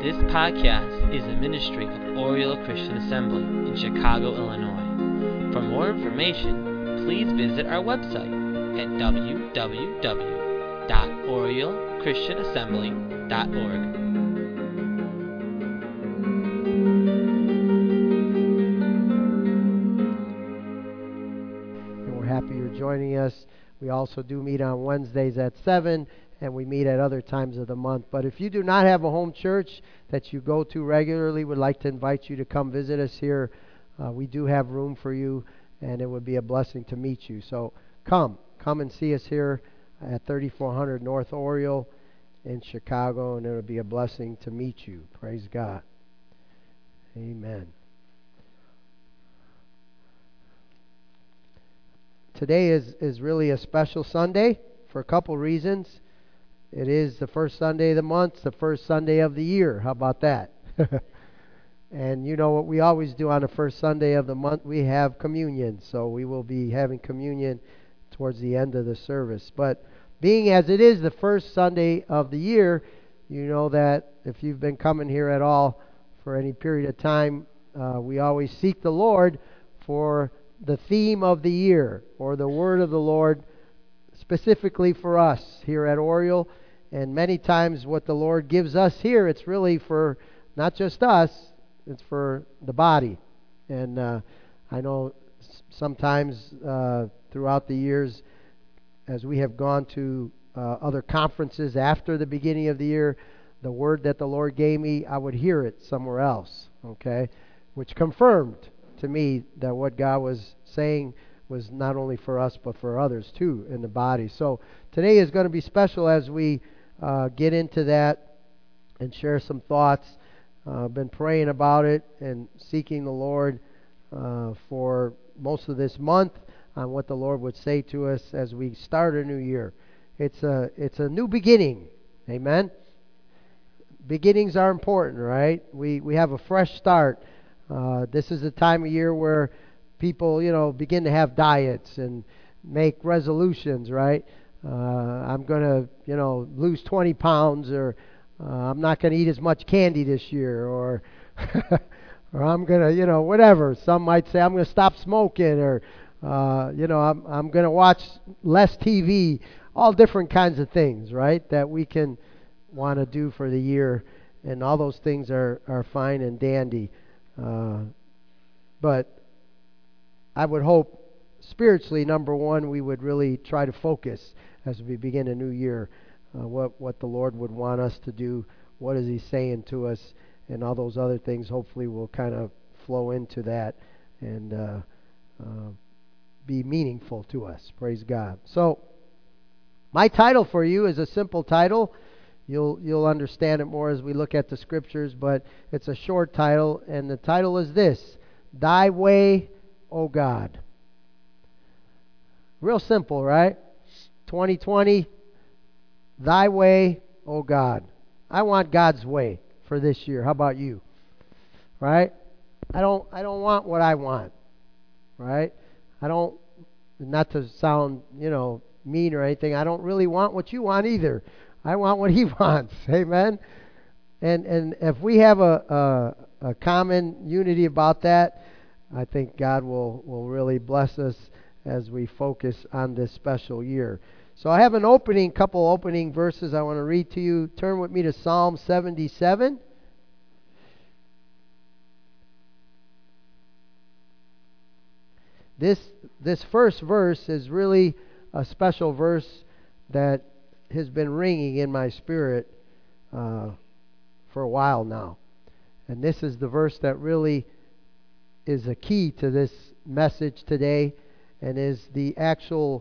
This podcast is a ministry of Oriole Christian Assembly in Chicago, Illinois. For more information, please visit our website at www.oriochristianassembly.org. Happy you're joining us. We also do meet on Wednesdays at 7, and we meet at other times of the month. But if you do not have a home church that you go to regularly, we'd like to invite you to come visit us here. We do have room for you, and it would be a blessing to meet you. So come and see us here at 3400 North Oriole in Chicago, and it would be a blessing to meet you. Praise God. Amen. Today is really a special Sunday for a couple reasons. It is the first Sunday of the month, the first Sunday of the year. How about that? And you know what we always do on the first Sunday of the month? We have communion. So we will be having communion towards the end of the service. But being as it is the first Sunday of the year, you know that if you've been coming here at all for any period of time, we always seek the Lord for the theme of the year, or the word of the Lord specifically for us here at Oriole. And many times what the Lord gives us here, it's really for not just us, it's for the body. And I know sometimes throughout the years, as we have gone to other conferences after the beginning of the year, the word that the Lord gave me, I would hear it somewhere else, okay, which confirmed to me that what God was saying was not only for us but for others too in the body. So today is going to be special as we get into that and share some thoughts. Been praying about it and seeking the Lord for most of this month on what the Lord would say to us as we start a new year. It's a new beginning. Amen. Beginnings are important, right? We have a fresh start. This is a time of year where people, begin to have diets and make resolutions, right? I'm going to, lose 20 pounds, or I'm not going to eat as much candy this year, or or I'm going to, whatever. Some might say I'm going to stop smoking, or, I'm going to watch less TV. All different kinds of things, right, that we can want to do for the year. And all those things are fine and dandy. But I would hope spiritually, number one, we would really try to focus as we begin a new year, what the Lord would want us to do, what is He saying to us, and all those other things hopefully will kind of flow into that and be meaningful to us. Praise God. So my title for you is a simple title. You'll understand it more as we look at the scriptures, but it's a short title, and the title is this: Thy Way, O God. Real simple, right? 2020, Thy Way, O God. I want God's way for this year. How about you? Right? I don't want what I want. Right? I don't, not to sound, mean or anything, I don't really want what you want either. I want what He wants. Amen. And if we have a common unity about that, I think God will really bless us as we focus on this special year. So I have couple opening verses I want to read to you. Turn with me to Psalm 77. This first verse is really a special verse that has been ringing in my spirit for a while now. And this is the verse that really is a key to this message today, and is the actual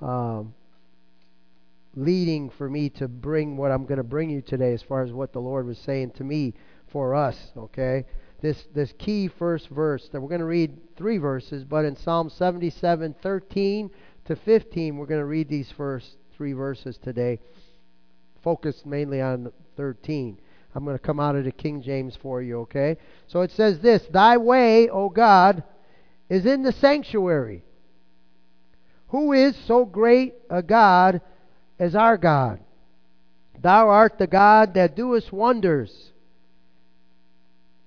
leading for me to bring what I'm going to bring you today as far as what the Lord was saying to me for us, okay? This key first verse that we're going to read 3 verses, but in Psalm 77, 13 to 15, we're going to read these first 3 verses today, focused mainly on 13. I'm going to come out of the King James for you, okay? So it says this: Thy way, O God, is in the sanctuary. Who is so great a God as our God? Thou art the God that doest wonders.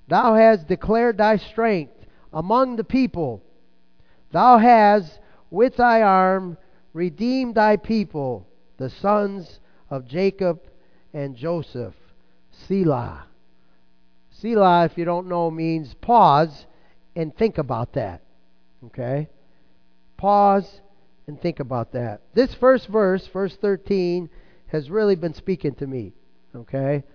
Thou hast declared thy strength among the people. Thou hast with thy arm redeemed thy people, the sons of Jacob and Joseph. Selah. Selah, if you don't know, means pause and think about that. Okay? Pause and think about that. This first verse, verse 13, has really been speaking to me. Okay?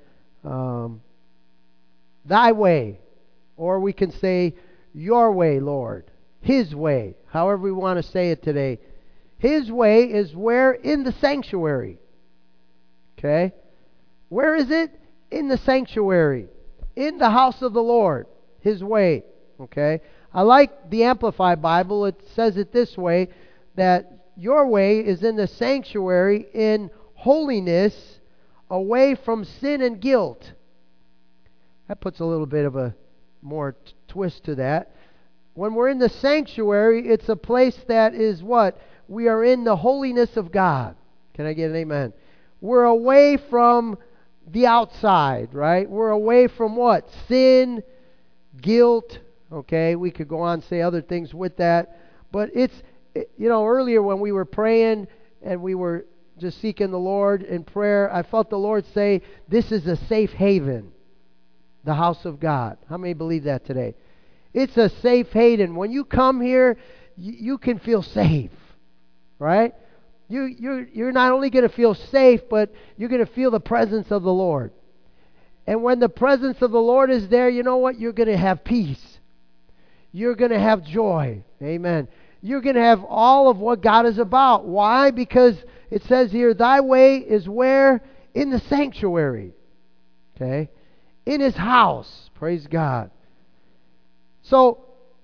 Thy way, or we can say your way, Lord. His way, however we want to say it today. His way is where? In the sanctuary. Okay? Where is it? In the sanctuary. In the house of the Lord. His way. Okay? I like the Amplified Bible. It says it this way, that your way is in the sanctuary in holiness, away from sin and guilt. That puts a little bit of a more twist to that. When we're in the sanctuary, it's a place that is what? We are in the holiness of God. Can I get an amen? We're away from the outside, right? We're away from what? Sin, guilt. Okay, we could go on and say other things with that. But earlier when we were praying and we were just seeking the Lord in prayer, I felt the Lord say, this is a safe haven. The house of God. How many believe that today? It's a safe haven. When you come here, you can feel safe, right? You're not only going to feel safe, but you're going to feel the presence of the Lord. And when the presence of the Lord is there, you know what? You're going to have peace. You're going to have joy. Amen. You're going to have all of what God is about. Why? Because it says here, thy way is where? In the sanctuary. Okay? In His house. Praise God. So,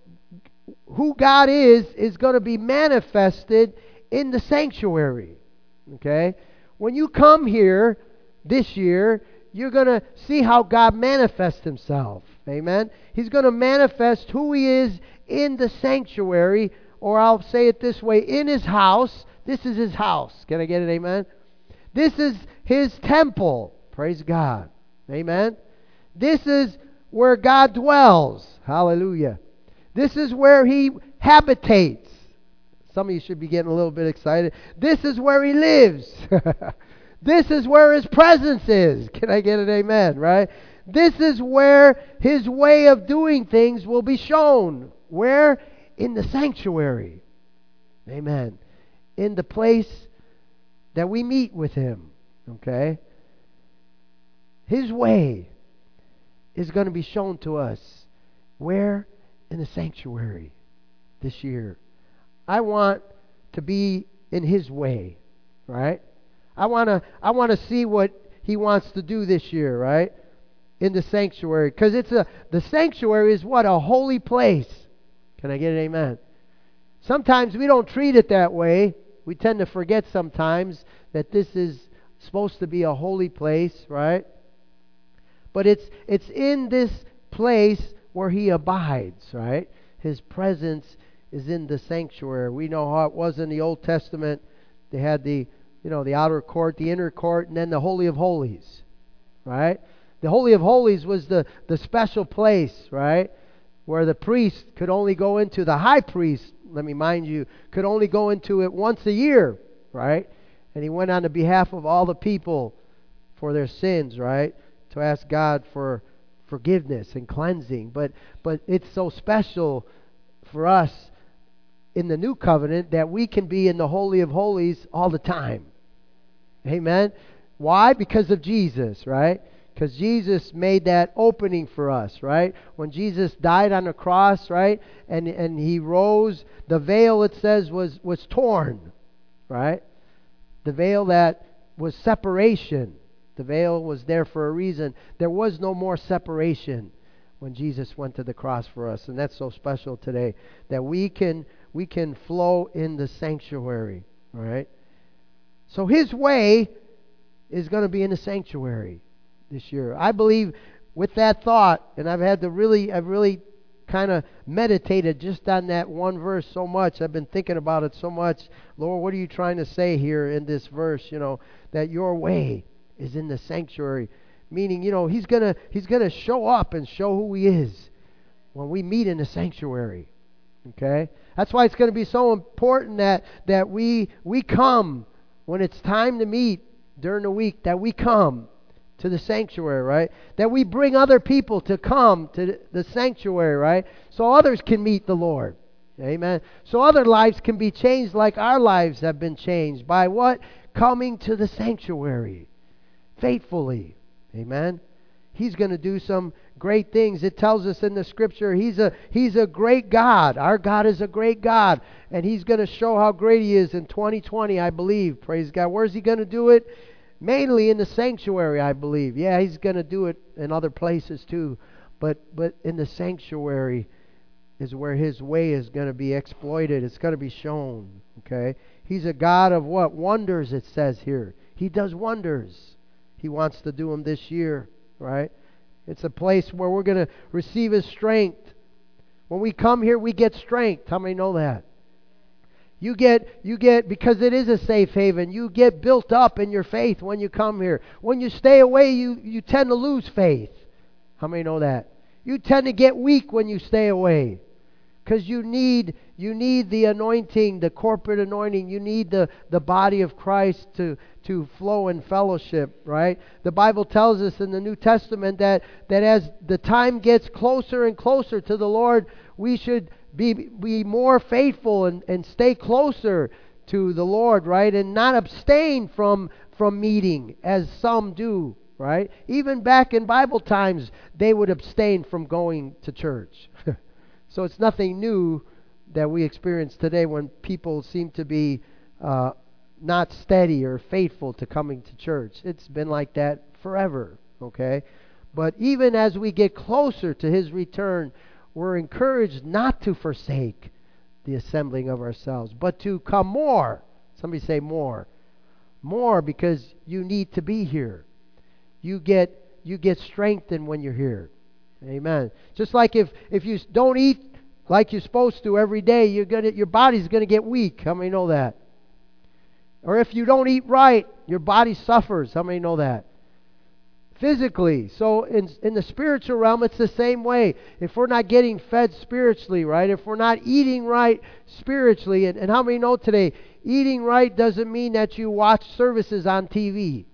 who God is going to be manifested in the sanctuary. Okay? When you come here this year, you're going to see how God manifests Himself. Amen? He's going to manifest who He is in the sanctuary, or I'll say it this way, in His house. This is His house. Can I get it? Amen? This is His temple. Praise God. Amen? This is where God dwells. Hallelujah. This is where He habitates. Some of you should be getting a little bit excited. This is where He lives. This is where His presence is. Can I get an amen, right? This is where His way of doing things will be shown. Where? In the sanctuary. Amen. In the place that we meet with Him. Okay? His way is going to be shown to us. Where? In the sanctuary this year. I want to be in His way, right? I want to see what He wants to do this year, right? In the sanctuary, because the sanctuary is what? A holy place. Can I get an amen? Sometimes we don't treat it that way. We tend to forget sometimes that this is supposed to be a holy place, right? But it's in this place where He abides, right? His presence is in the sanctuary. We know how it was in the Old Testament. They had the outer court, the inner court, and then the Holy of Holies, right? The Holy of Holies was the special place, right? Where the priest could only go into, the high priest, let me mind you, could only go into it once a year, right? And he went on the behalf of all the people for their sins, right? To ask God for forgiveness and cleansing. But it's so special for us in the new covenant that we can be in the Holy of Holies all the time. Amen? Why? Because of Jesus, right? Because Jesus made that opening for us, right? When Jesus died on the cross, right? And He rose, the veil, it says, was torn, right? The veil that was separation. The veil was there for a reason. There was no more separation when Jesus went to the cross for us. And that's so special today, that we can flow in the sanctuary, right? So His way is going to be in the sanctuary this year. I believe with that thought, and I've really kind of meditated just on that one verse so much. I've been thinking about it so much. Lord, what are you trying to say here in this verse? That your way is in the sanctuary. Meaning, He's gonna show up and show who He is when we meet in the sanctuary. Okay? That's why it's going to be so important that we come when it's time to meet during the week, that we come to the sanctuary, right? That we bring other people to come to the sanctuary, right? So others can meet the Lord. Amen. So other lives can be changed like our lives have been changed. By what? Coming to the sanctuary faithfully. Amen. He's going to do some great things. It tells us in the Scripture He's a great God. Our God is a great God. And He's going to show how great He is in 2020, I believe. Praise God. Where's He going to do it? Mainly in the sanctuary, I believe. Yeah, He's going to do it in other places too. But in the sanctuary is where His way is going to be exploited. It's going to be shown. Okay? He's a God of what? Wonders, it says here. He does wonders. He wants to do them this year. Right? It's a place where we're going to receive His strength. When we come here, we get strength. How many know that? You get, because it is a safe haven, you get built up in your faith when you come here. When you stay away, you tend to lose faith. How many know that? You tend to get weak when you stay away. Because you need the anointing, the corporate anointing. You need the body of Christ to flow in fellowship, right? The Bible tells us in the New Testament that as the time gets closer and closer to the Lord, we should be more faithful and stay closer to the Lord, right? And not abstain from meeting as some do, right? Even back in Bible times, they would abstain from going to church. So it's nothing new that we experience today when people seem to be not steady or faithful to coming to church. It's been like that forever, okay? But even as we get closer to His return, we're encouraged not to forsake the assembling of ourselves, but to come more. Somebody say more. More, because you need to be here. You get strengthened when you're here. Amen. Just like if you don't eat like you're supposed to every day, your body's going to get weak. How many know that? Or if you don't eat right, your body suffers. How many know that? Physically. So in the spiritual realm, it's the same way. If we're not getting fed spiritually, right? If we're not eating right spiritually, and how many know today, eating right doesn't mean that you watch services on TV.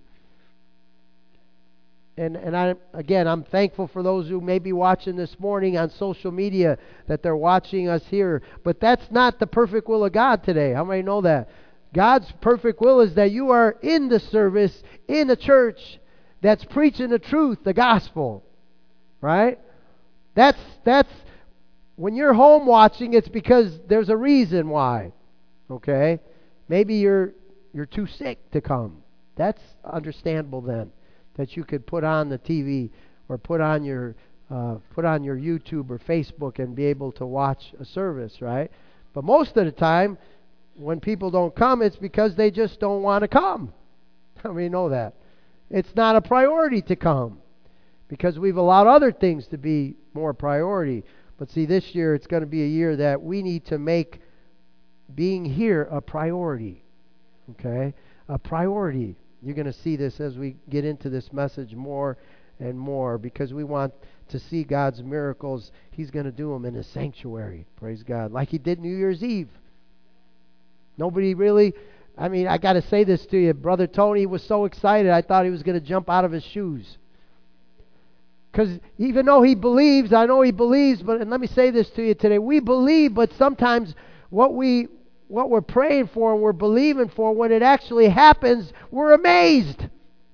And I'm thankful for those who may be watching this morning on social media, that they're watching us here. But that's not the perfect will of God today. How many know that? God's perfect will is that you are in the service, in the church, that's preaching the truth, the gospel. Right? That's when you're home watching, it's because there's a reason why. Okay? Maybe you're too sick to come. That's understandable then, that you could put on the TV or put on your YouTube or Facebook and be able to watch a service, right? But most of the time, when people don't come, it's because they just don't want to come. How many know that? It's not a priority to come because we've allowed other things to be more priority. But see, this year it's going to be a year that we need to make being here a priority. Okay? A priority. You're going to see this as we get into this message more and more, because we want to see God's miracles. He's going to do them in the sanctuary. Praise God. Like He did New Year's Eve. Nobody really, I got to say this to you. Brother Tony was so excited, I thought he was going to jump out of his shoes. Because even though he believes, I know he believes, but, and let me say this to you today, we believe, but sometimes what we're praying for and we're believing for, when it actually happens, we're amazed.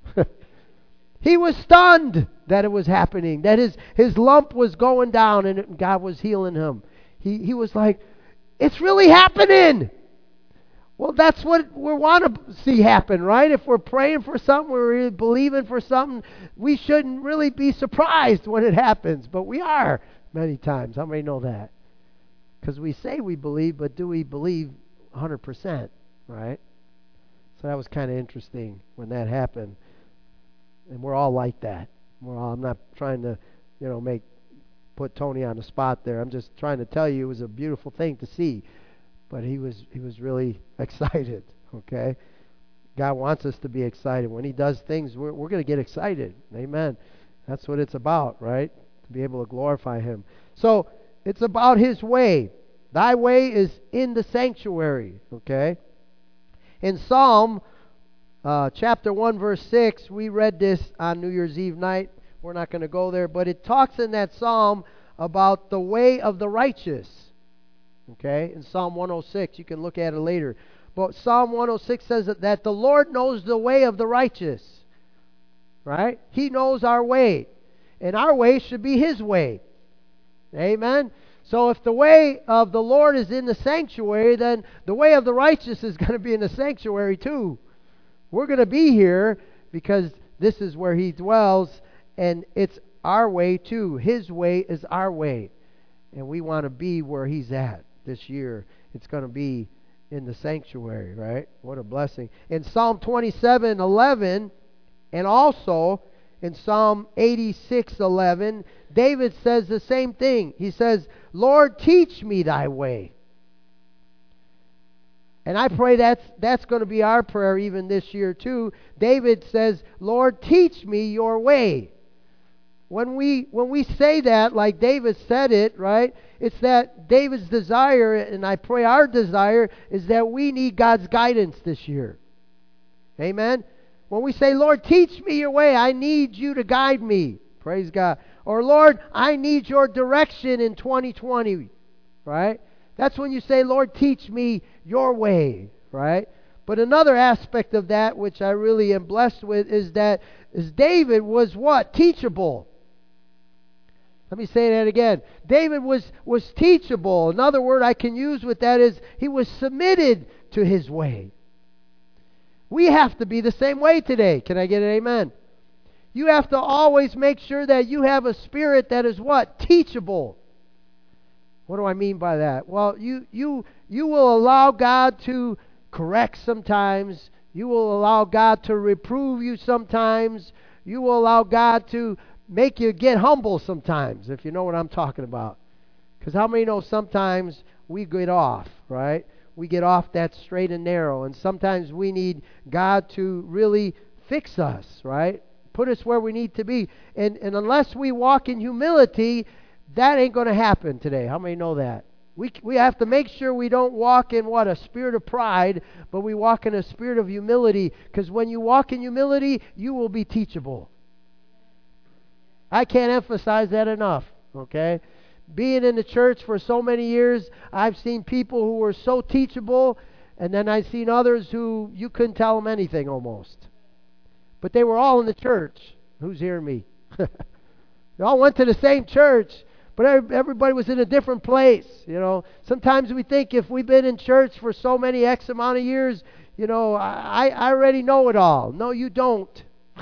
He was stunned that it was happening, that his lump was going down and God was healing him. He was like, it's really happening. Well, that's what we want to see happen, right? If we're praying for something, we're believing for something, we shouldn't really be surprised when it happens, but we are many times. How many know that? Because we say we believe, but do we believe 100%, right? So that was kind of interesting when that happened. And we're all like that. I'm not trying to, put Tony on the spot there. I'm just trying to tell you it was a beautiful thing to see. But he was really excited, okay? God wants us to be excited. When He does things, we're going to get excited. Amen. That's what it's about, right? To be able to glorify Him. So, it's about His way. Thy way is in the sanctuary, okay? In Psalm chapter 1, verse 6, we read this on New Year's Eve night. We're not going to go there, but it talks in that psalm about the way of the righteous. Okay? In Psalm 106, you can look at it later. But Psalm 106 says that the Lord knows the way of the righteous. Right? He knows our way. And our way should be His way. Amen? So if the way of the Lord is in the sanctuary, then the way of the righteous is going to be in the sanctuary too. We're going to be here because this is where He dwells, and it's our way too. His way is our way. And we want to be where He's at this year. It's going to be in the sanctuary, right? What a blessing. In Psalm 27:11, and also in Psalm 86:11, David says the same thing. He says, Lord, teach me Thy way. And I pray that's going to be our prayer even this year too. David says, Lord, teach me Your way. When we say that, like David said it, right, it's that David's desire, and I pray our desire, is that we need God's guidance this year. Amen? When we say, Lord, teach me Your way, I need You to guide me. Praise God. Or, Lord, I need Your direction in 2020. Right? That's when you say, Lord, teach me Your way. Right? But another aspect of that, which I really am blessed with, is David was what? Teachable. Let me say that again. David was teachable. Another word I can use with that is he was submitted to His way. We have to be the same way today. Can I get an amen? You have to always make sure that you have a spirit that is what? Teachable. What do I mean by that? Well, you will allow God to correct sometimes. You will allow God to reprove you sometimes. You will allow God to make you get humble sometimes, if you know what I'm talking about. Because how many know sometimes we get off, right? We get off that straight and narrow. And sometimes we need God to really fix us, right? Put us where we need to be. And unless we walk in humility, that ain't going to happen today. How many know that? We have to make sure we don't walk in a spirit of pride, but we walk in a spirit of humility. Because when you walk in humility, you will be teachable. I can't emphasize that enough, okay? Being in the church for so many years, I've seen people who were so teachable, and then I've seen others who you couldn't tell them anything almost. But they were all in the church. Who's hearing me? They all went to the same church, but everybody was in a different place, you know. Sometimes we think if we've been in church for so many X amount of years, you know, I already know it all. No, you don't.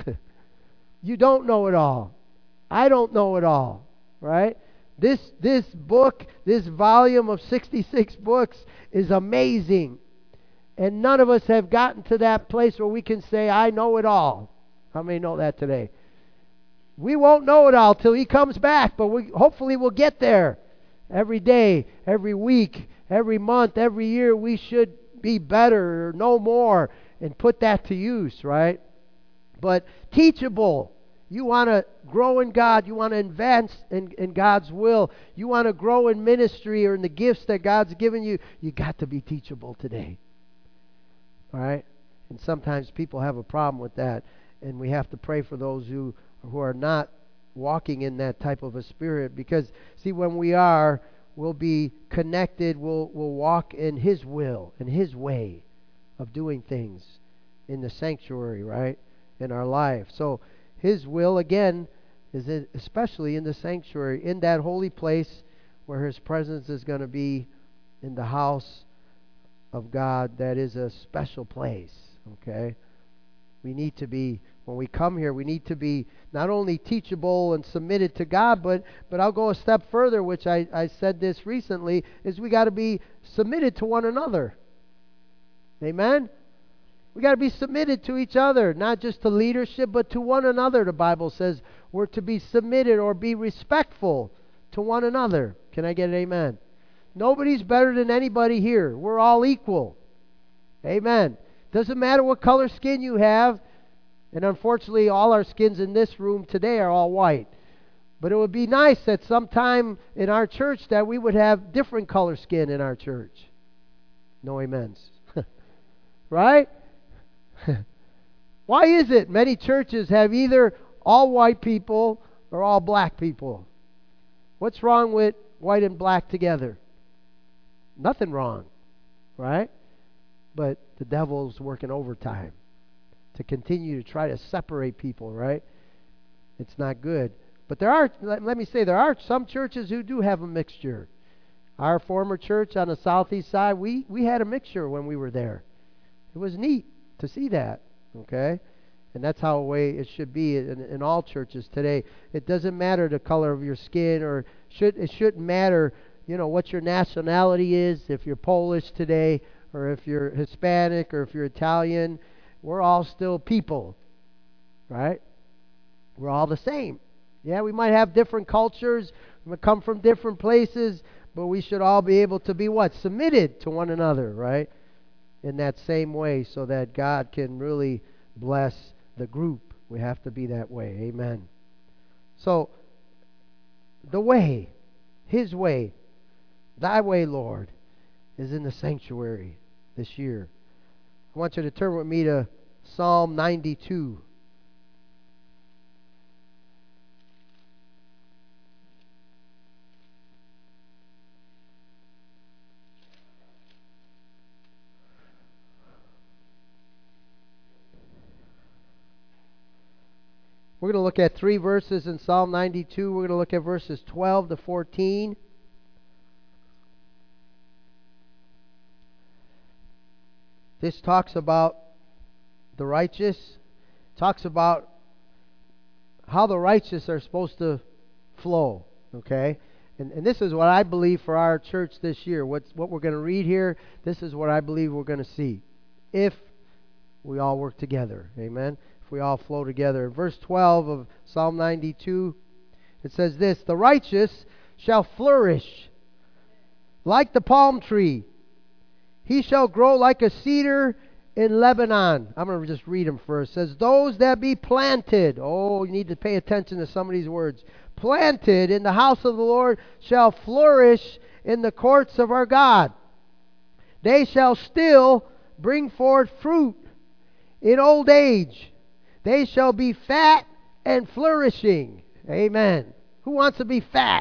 You don't know it all. I don't know it all, right? This book, this volume of 66 books is amazing. And none of us have gotten to that place where we can say, I know it all. How many know that today? We won't know it all till He comes back, but hopefully we'll get there. Every day, every week, every month, every year, we should be better or know more and put that to use, right? But teachable. You want to grow in God. You want to advance in God's will. You want to grow in ministry or in the gifts that God's given you. You got to be teachable today. All right? And sometimes people have a problem with that. And we have to pray for those who are not walking in that type of a spirit. Because, see, when we are, we'll be connected. We'll walk in His will, in His way of doing things in the sanctuary, right? In our life. So, His will, again, is especially in the sanctuary, in that holy place where His presence is going to be, in the house of God. That is a special place, okay? We need to be, when we come here, we need to be not only teachable and submitted to God, but I'll go a step further, which I said this recently, is we got to be submitted to one another. Amen? We got to be submitted to each other, not just to leadership, but to one another. The Bible says we're to be submitted or be respectful to one another. Can I get an amen? Nobody's better than anybody here. We're all equal. Amen. Doesn't matter what color skin you have. And unfortunately, all our skins in this room today are all white. But it would be nice that sometime in our church that we would have different color skin in our church. No amens. Right? Why is it many churches have either all white people or all black people? What's wrong with white and black together? Nothing wrong. Right? But the devil's working overtime to continue to try to separate people, right? It's not good. But let me say, there are some churches who do have a mixture. Our former church on the southeast side, we had a mixture when we were there. It was neat to see that, okay? And that's how way it should be in all churches today. It doesn't matter the color of your skin, or it shouldn't matter, what your nationality is, if you're Polish today, or if you're Hispanic, or if you're Italian. We're all still people, right? We're all the same. Yeah, we might have different cultures, we might come from different places, but we should all be able to be what? Submitted to one another, right? In that same way, so that God can really bless the group. We have to be that way. Amen. So, the way, His way, Thy way, Lord, is in the sanctuary this year. I want you to turn with me to Psalm 92. We're going to look at 3 verses in Psalm 92. We're going to look at verses 12 to 14. This talks about the righteous, talks about how the righteous are supposed to flow, okay? And this is what I believe for our church this year. What we're going to read here, this is what I believe we're going to see if we all work together, amen? If we all flow together. Verse 12 of Psalm 92, it says this: "The righteous shall flourish like the palm tree. He shall grow like a cedar in Lebanon." I'm going to just read them first. It says, "Those that be planted," oh, you need to pay attention to some of these words, "planted in the house of the Lord shall flourish in the courts of our God. They shall still bring forth fruit in old age. They shall be fat and flourishing." Amen. Who wants to be fat?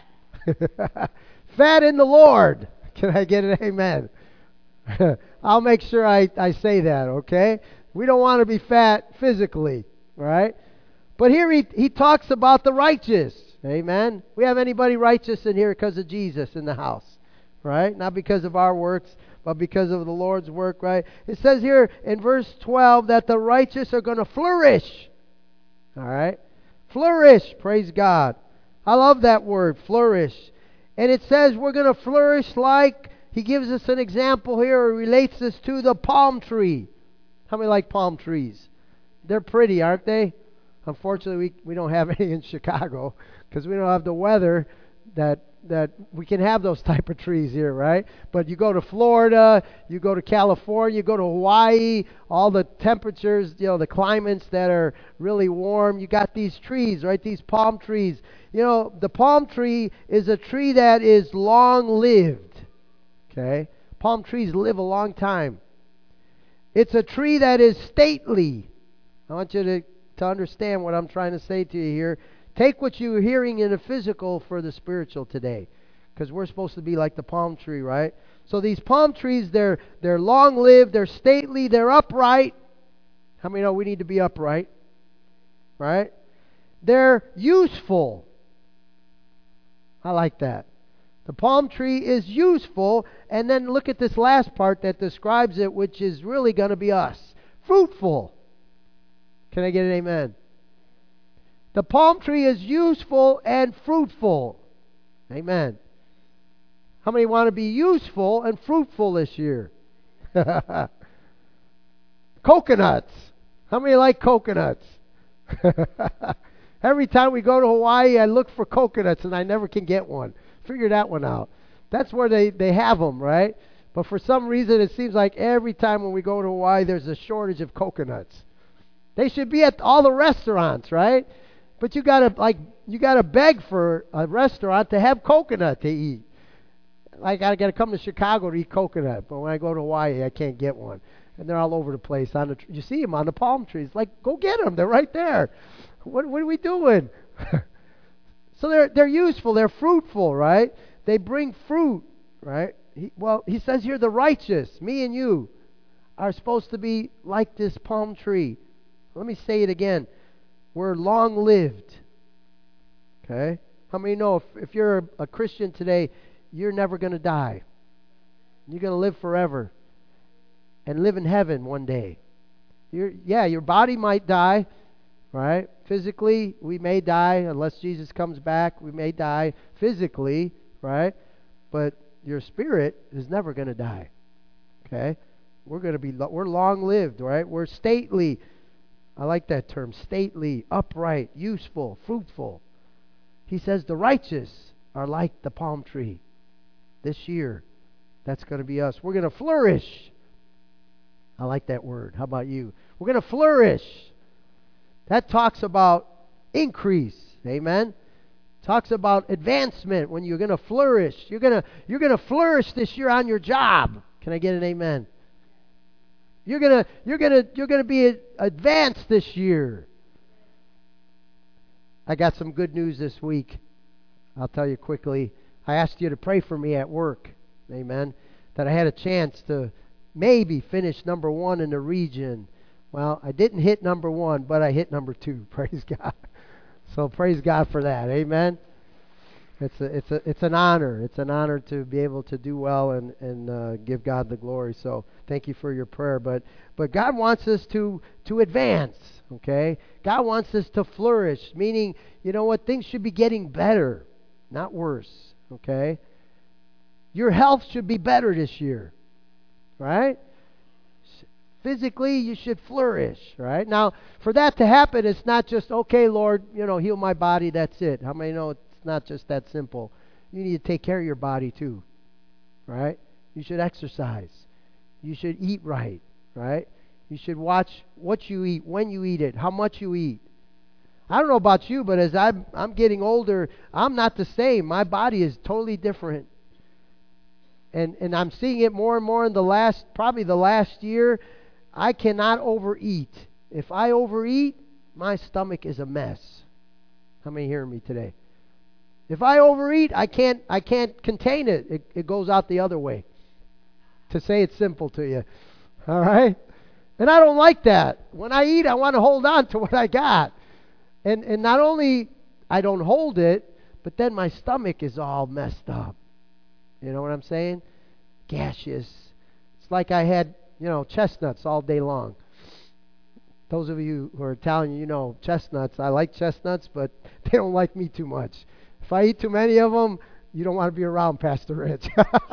Fat in the Lord. Can I get an amen? I'll make sure I say that, okay? We don't want to be fat physically, right? But here he talks about the righteous. Amen. We have anybody righteous in here because of Jesus in the house, right? Not because of our works, but because of the Lord's work, right? It says here in verse 12 that the righteous are going to flourish. All right? Flourish, praise God. I love that word, flourish. And it says we're going to flourish like, he gives us an example here, or relates this to the palm tree. How many like palm trees? They're pretty, aren't they? Unfortunately, we don't have any in Chicago because we don't have the weather that we can have those type of trees here, right? But you go to Florida, you go to California, you go to Hawaii, all the temperatures, the climates that are really warm, you got these trees, right? These palm trees. The palm tree is a tree that is long-lived, okay? Palm trees live a long time. It's a tree that is stately. I want you to understand what I'm trying to say to you here. Take what you're hearing in the physical for the spiritual today, because we're supposed to be like the palm tree, right? So these palm trees, they're long-lived, they're stately, they're upright. How many know we need to be upright? Right? They're useful. I like that. The palm tree is useful, and then look at this last part that describes it, which is really going to be us. Fruitful. Can I get an amen? The palm tree is useful and fruitful. Amen. How many want to be useful and fruitful this year? Coconuts. How many like coconuts? Every time we go to Hawaii, I look for coconuts and I never can get one. Figure that one out. That's where they have them, right? But for some reason, it seems like every time when we go to Hawaii, there's a shortage of coconuts. They should be at all the restaurants, right? But you gotta beg for a restaurant to have coconut to eat. Like I gotta come to Chicago to eat coconut, but when I go to Hawaii, I can't get one. And they're all over the place. You see them on the palm trees. Like, go get them. They're right there. What are we doing? So they're useful. They're fruitful, right? They bring fruit, right? He says here the righteous, me and you, are supposed to be like this palm tree. Let me say it again. We're long-lived. Okay? How many know if you're a Christian today, you're never going to die? You're going to live forever and live in heaven one day. Your body might die, right? Physically, we may die unless Jesus comes back. We may die physically, right? But your spirit is never going to die. Okay? We're long-lived, right? We're stately. I like that term, stately, upright, useful, fruitful. He says the righteous are like the palm tree. This year, that's going to be us. We're going to flourish. I like that word. How about you? We're going to flourish. That talks about increase. Amen. Talks about advancement when you're going to flourish. You're going to flourish this year on your job. Can I get an amen? You're going to be advanced this year. I got some good news this week. I'll tell you quickly. I asked you to pray for me at work. Amen. That I had a chance to maybe finish number 1 in the region. Well, I didn't hit number 1, but I hit number 2. Praise God. So praise God for that. Amen. It's an honor. It's an honor to be able to do well and give God the glory. So thank you for your prayer. But God wants us to advance. Okay. God wants us to flourish. Meaning, you know what? Things should be getting better, not worse. Okay. Your health should be better this year. Right? Physically, you should flourish, right? Now, for that to happen, it's not just, okay, Lord, heal my body, that's it. How many know it's not just that simple? You need to take care of your body too, right? You should exercise. You should eat right? You should watch what you eat, when you eat it, how much you eat. I don't know about you, but as I'm getting older, I'm not the same. My body is totally different. And I'm seeing it more and more in the last year. I cannot overeat. If I overeat, my stomach is a mess. How many hearing me today? If I overeat, I can't contain it. It goes out the other way. To say it simple to you. All right? And I don't like that. When I eat, I want to hold on to what I got. And not only I don't hold it, but then my stomach is all messed up. You know what I'm saying? Gaseous. It's like I had chestnuts all day long. Those of you who are Italian, chestnuts. I like chestnuts, but they don't like me too much. If I eat too many of them, you don't want to be around Pastor Rich.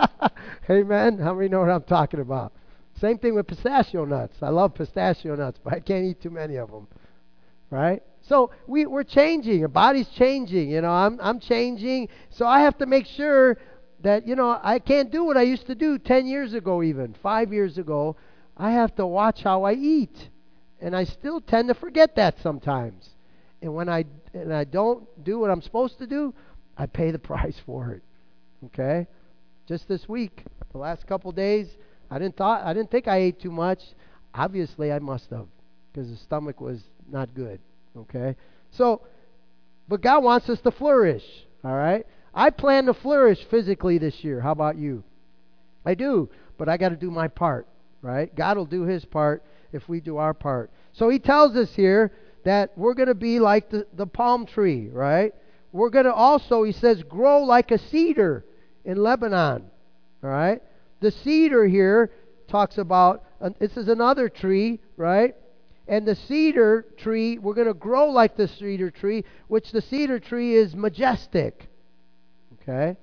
Amen? How many know what I'm talking about? Same thing with pistachio nuts. I love pistachio nuts, but I can't eat too many of them. Right? So we're changing. Our body's changing. I'm changing. So I have to make sure that, I can't do what I used to do 10 years ago even, 5 years ago. I have to watch how I eat. And I still tend to forget that sometimes. And when I don't do what I'm supposed to do, I pay the price for it. Okay? Just this week, the last couple days, I didn't think I ate too much. Obviously, I must have, because the stomach was not good. Okay? So, but God wants us to flourish. All right? I plan to flourish physically this year. How about you? I do, but I got to do my part, right? God will do His part if we do our part. So He tells us here that we're going to be like the palm tree, right? We're going to also, He says, grow like a cedar in Lebanon, all right? The cedar here talks about, this is another tree, right? And the cedar tree, we're going to grow like the cedar tree, which the cedar tree is majestic. Okay?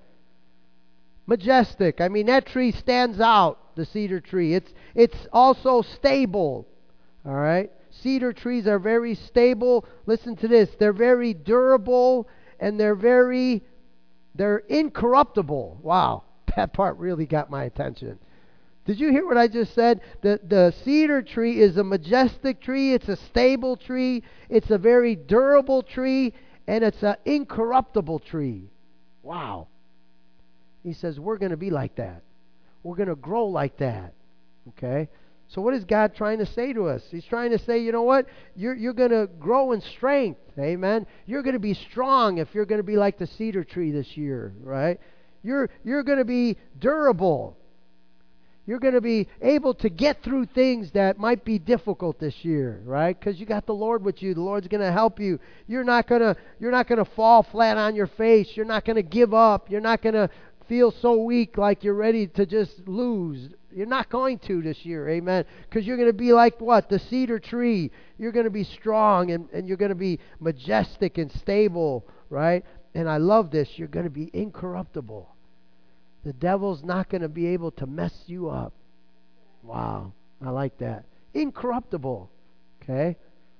Majestic. I mean, that tree stands out, the cedar tree. It's also stable. All right? Cedar trees are very stable. Listen to this. They're very durable and they're incorruptible. Wow. That part really got my attention. Did you hear what I just said? The cedar tree is a majestic tree. It's a stable tree. It's a very durable tree. And it's an incorruptible tree. Wow. He says we're going to be like that. We're going to grow like that. Okay? So what is God trying to say to us? He's trying to say, you know what? You're going to grow in strength. Amen? You're going to be strong if you're going to be like the cedar tree this year. Right? You're going to be durable. You're going to be able to get through things that might be difficult this year, right? Because you got the Lord with you. The Lord's going to help you. You're not going to fall flat on your face. You're not going to give up. You're not going to feel so weak like you're ready to just lose. You're not going to this year, amen? Because you're going to be like what? The cedar tree. You're going to be strong and you're going to be majestic and stable, right? And I love this. You're going to be incorruptible. The devil's not going to be able to mess you up. Wow, I like that. Incorruptible. Okay?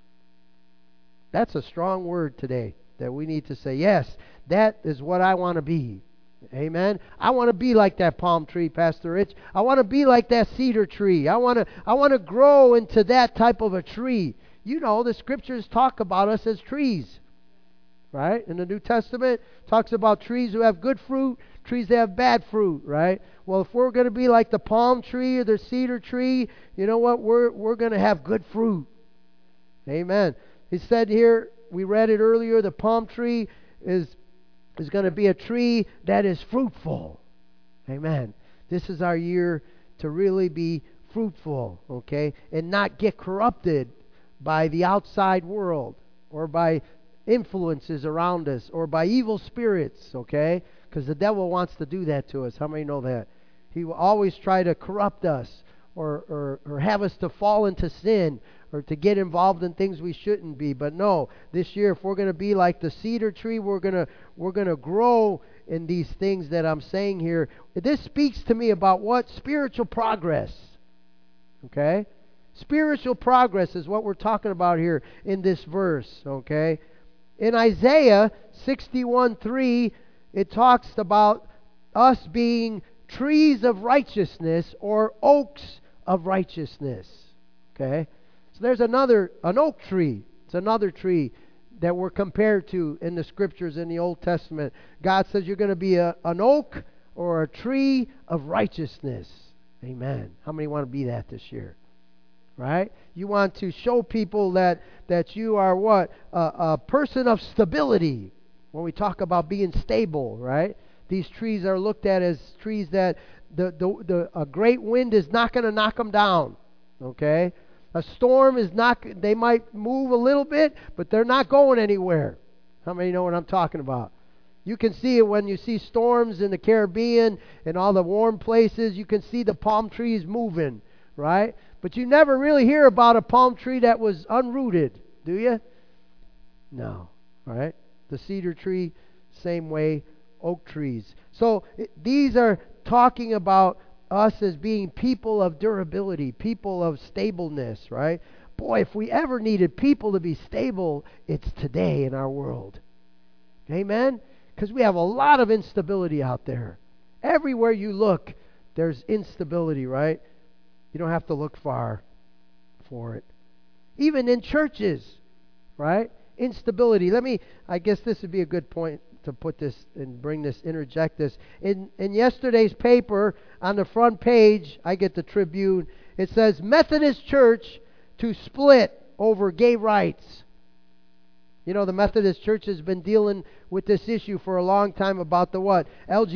That's a strong word today that we need to say, yes, that is what I want to be. Amen. I want to be like that palm tree, Pastor Rich. I want to be like that cedar tree. I want to grow into that type of a tree. You know, the scriptures talk about us as trees. Right? In the New Testament, it talks about trees who have good fruit, trees that have bad fruit, right? Well, if we're going to be like the palm tree or the cedar tree, you know what? We're going to have good fruit. Amen. He said here, we read it earlier, the palm tree is going to be a tree that is fruitful. Amen. This is our year to really be fruitful, okay? And not get corrupted by the outside world or by influences around us or by evil spirits, okay? Because the devil wants to do that to us. How many know that? He will always try to corrupt us or have us to fall into sin or to get involved in things we shouldn't be. But no, this year, if we're going to be like the cedar tree, we're going to grow in these things that I'm saying here. This speaks to me about what? Spiritual progress. Okay? Spiritual progress is what we're talking about here in this verse. Okay? In Isaiah 61:3, it talks about us being trees of righteousness or oaks of righteousness. Okay? So there's an oak tree. It's another tree that we're compared to in the scriptures in the Old Testament. God says you're going to be an oak or a tree of righteousness. Amen. How many want to be that this year? Right? You want to show people that you are what? A person of stability. When we talk about being stable, right? These trees are looked at as trees that a great wind is not going to knock them down. Okay? A storm is not, they might move a little bit, but they're not going anywhere. How many know what I'm talking about? You can see it when you see storms in the Caribbean and all the warm places. You can see the palm trees moving, right? But you never really hear about a palm tree that was unrooted, do you? No, right? The cedar tree, same way, oak trees. So these are talking about us as being people of durability, people of stableness, right? Boy, if we ever needed people to be stable, it's today in our world. Amen? Because we have a lot of instability out there. Everywhere you look, there's instability, right? You don't have to look far for it. Even in churches, right? Instability. I guess this would be a good point to put this and interject this. In yesterday's paper, on the front page, I get the Tribune, it says, Methodist Church to split over gay rights. You know, the Methodist Church has been dealing with this issue for a long time about the what?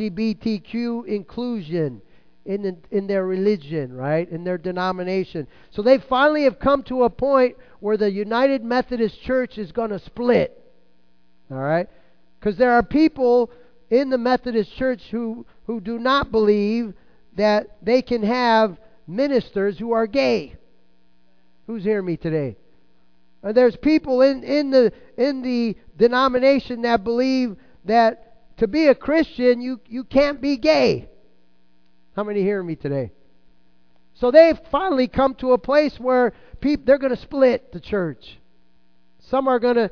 LGBTQ inclusion in their religion, right? In their denomination. So they finally have come to a point where the United Methodist Church is going to split. All right? Because there are people in the Methodist Church who do not believe that they can have ministers who are gay. Who's hearing me today? There's people in the denomination that believe that to be a Christian, you can't be gay. How many hear me today? So they've finally come to a place where they're going to split the church. Some are going to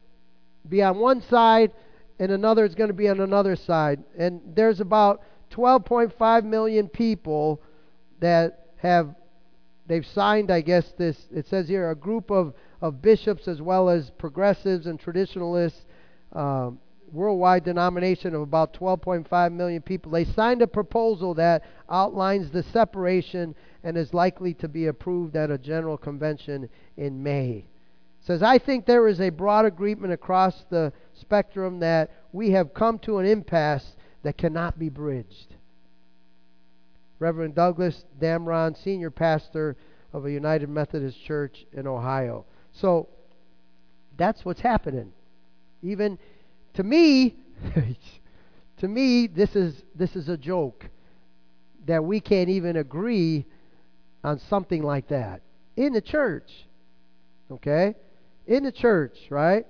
be on one side, and another is going to be on another side. And there's about 12.5 million people that they've signed, I guess, this, it says here, a group of bishops as well as progressives and traditionalists, worldwide denomination of about 12.5 million people. They signed a proposal that outlines the separation and is likely to be approved at a general convention in May. It says, I think there is a broad agreement across the spectrum that we have come to an impasse that cannot be bridged. Reverend Douglas Damron, senior pastor of a United Methodist Church in Ohio. So that's what's happening. Even to me, this is a joke that we can't even agree on something like that in the church. Okay, in the church, right?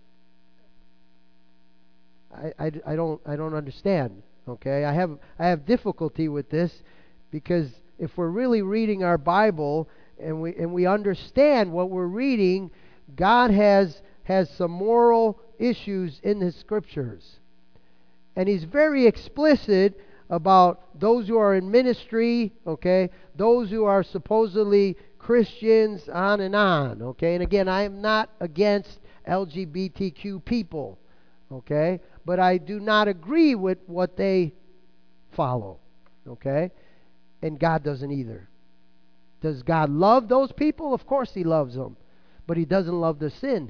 I don't understand. Okay, I have difficulty with this, because if we're really reading our Bible and we understand what we're reading, God has some moral issues in His Scriptures, and He's very explicit about those who are in ministry. Okay, those who are supposedly Christians, on and on. Okay, and again, I am not against LGBTQ people. Okay, but I do not agree with what they follow. Okay, and God doesn't either. Does God love those people? Of course He loves them, but He doesn't love the sin.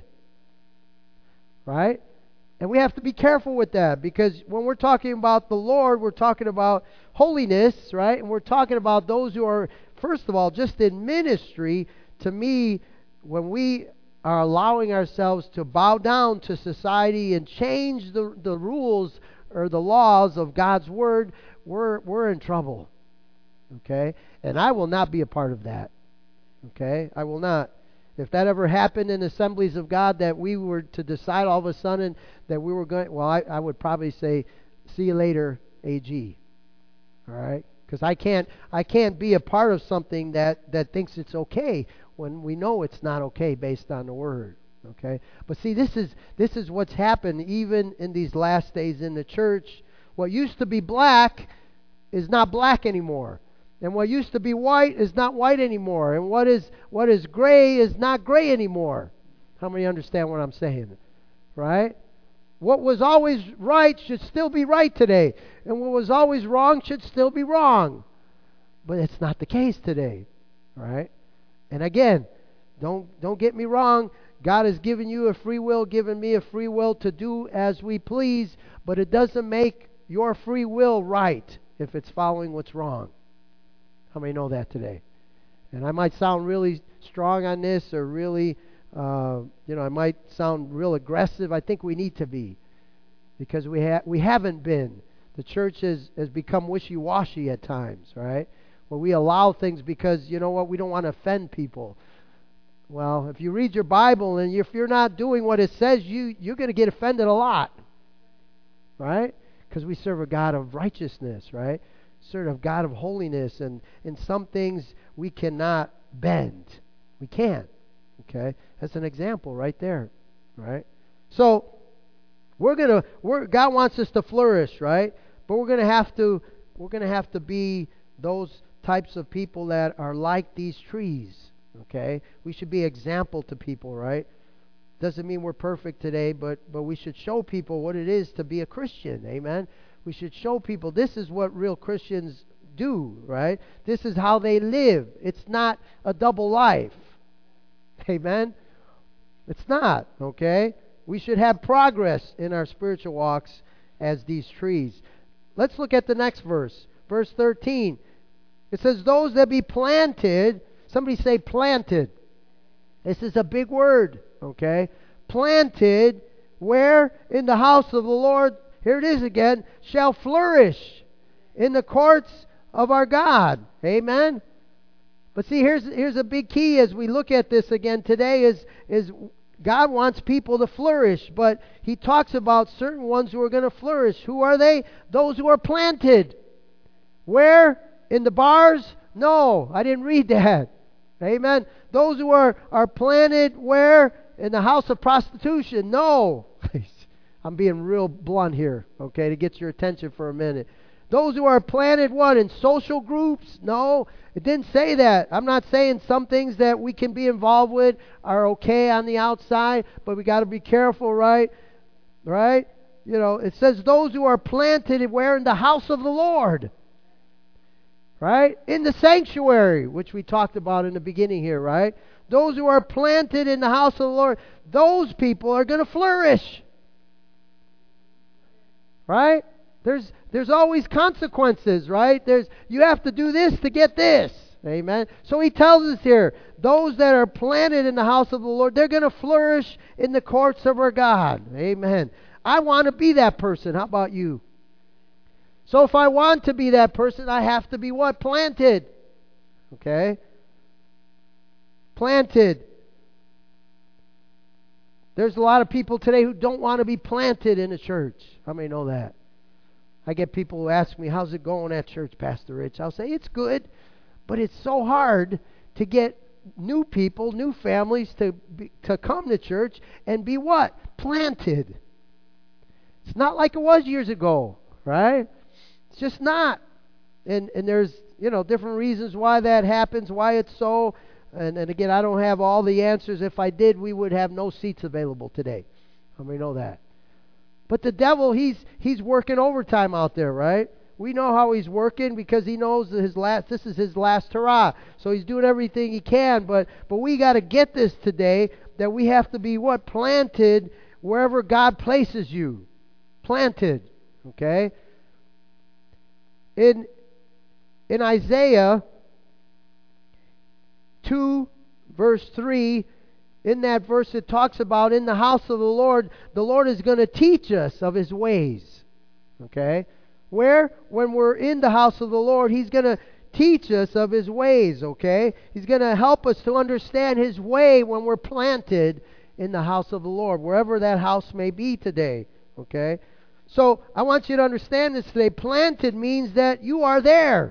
Right? And we have to be careful with that, because when we're talking about the Lord, we're talking about holiness, right? And we're talking about those who are, first of all, just in ministry. To me, when we are allowing ourselves to bow down to society and change the rules or the laws of God's Word, we're in trouble. Okay? And I will not be a part of that. Okay? I will not. If that ever happened in Assemblies of God, that we were to decide all of a sudden that we were going, well, I would probably say, see you later, AG. All right? Because I can't be a part of something that thinks it's okay when we know it's not okay based on the Word. Okay? But see, this is what's happened even in these last days in the church. What used to be black is not black anymore. And what used to be white is not white anymore. And what is gray is not gray anymore. How many understand what I'm saying? Right? What was always right should still be right today. And what was always wrong should still be wrong. But it's not the case today. Right? And again, don't get me wrong. God has given you a free will, given me a free will to do as we please. But it doesn't make your free will right if it's following what's wrong. How many know that today? And I might sound really strong on this, or really, I might sound real aggressive. I think we need to be, because we haven't been. The church has become wishy-washy at times, right? Where we allow things because, you know what, we don't want to offend people. Well, if you read your Bible and if you're not doing what it says, you're going to get offended a lot, right? Because we serve a God of righteousness, right? Serve a God of holiness, and in some things we cannot bend. We can't. Okay, that's an example right there, right? So God wants us to flourish, right? But we're gonna have to be those types of people that are like these trees. Okay, we should be example to people, right? Doesn't mean we're perfect today, but we should show people what it is to be a Christian. Amen. We should show people this is what real Christians do, right? This is how they live. It's not a double life. Amen? It's not, okay? We should have progress in our spiritual walks as these trees. Let's look at the next verse. Verse 13. It says, those that be planted, somebody say planted. This is a big word, okay? Planted, where? In the house of the Lord. Here it is again, shall flourish in the courts of our God. Amen? But see, here's a big key as we look at this again today is God wants people to flourish, but He talks about certain ones who are going to flourish. Who are they? Those who are planted. Where? In the bars? No, I didn't read that. Amen? Those who are planted where? In the house of prostitution? No. I'm being real blunt here, okay, to get your attention for a minute. Those who are planted, what, in social groups? No, it didn't say that. I'm not saying some things that we can be involved with are okay on the outside, but we got to be careful, right? Right? You know, it says those who are planted where in the house of the Lord. Right? In the sanctuary, which we talked about in the beginning here, right? Those who are planted in the house of the Lord, those people are going to flourish. Right? There's always consequences, right? You have to do this to get this. Amen. So he tells us here, those that are planted in the house of the Lord, they're going to flourish in the courts of our God. Amen. I want to be that person. How about you? So if I want to be that person, I have to be what? Planted. Okay? Planted. There's a lot of people today who don't want to be planted in a church. How many know that? I get people who ask me, how's it going at church, Pastor Rich? I'll say, it's good, but it's so hard to get new people, new families to come to church and be what? Planted. It's not like it was years ago, right? It's just not. And there's, different reasons why that happens, why it's so. And again, I don't have all the answers. If I did, we would have no seats available today. How many know that? But the devil, he's working overtime out there, right? We know how he's working because he knows that this is his last hurrah. So he's doing everything he can. But we got to get this today, that we have to be what? Planted wherever God places you. Planted. Okay? In Isaiah 2, verse 3, in that verse it talks about in the house of the Lord is going to teach us of His ways. Okay? Where? When we're in the house of the Lord, He's going to teach us of His ways, okay? He's going to help us to understand His way when we're planted in the house of the Lord, wherever that house may be today, okay? So I want you to understand this today. Planted means that you are there.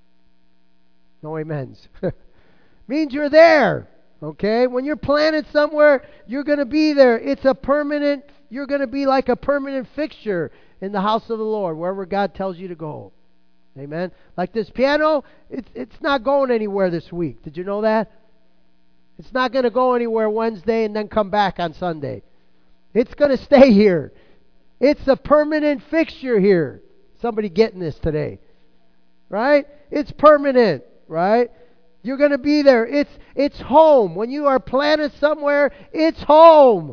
No amens. Means you're there, okay? When you're planted somewhere, you're going to be there. You're going to be like a permanent fixture in the house of the Lord, wherever God tells you to go. Amen? Like this piano, it's not going anywhere this week. Did you know that? It's not going to go anywhere Wednesday and then come back on Sunday. It's going to stay here. It's a permanent fixture here. Somebody getting this today. Right? It's permanent, right? You're going to be there. It's home. When you are planted somewhere, it's home.